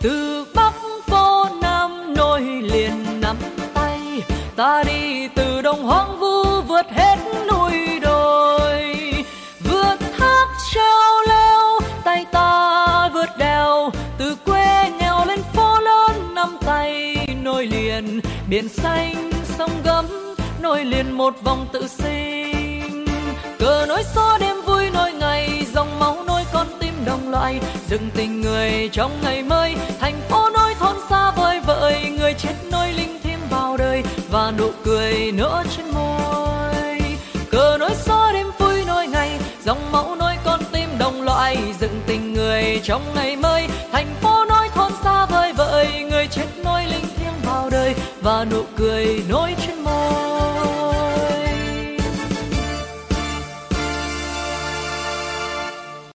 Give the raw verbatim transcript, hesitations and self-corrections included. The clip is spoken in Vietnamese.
Từ Bắc vô Nam nối liền nắm tay, ta đi từ đồng hoang vu vượt hết núi đồi, vượt thác treo leo, tay ta vượt đèo, từ quê nghèo lên phố lớn nắm tay nối liền biển xanh sông gấm, nối liền một vòng tự sinh. Cờ nối gió đêm vui nối ngày, dòng máu nối con tim đồng loại, dựng tình người trong ngày mới, thành phố nối thôn xa vời vợi, người chết nối linh thiêng vào đời và nụ cười nở trên môi. Cờ nối gió đêm vui nối ngày, dòng máu nối con tim đồng loại, dựng tình người trong ngày mới, thành phố nối thôn xa vời vợi, người chết nối linh thiêng vào đời và nụ cười nối trên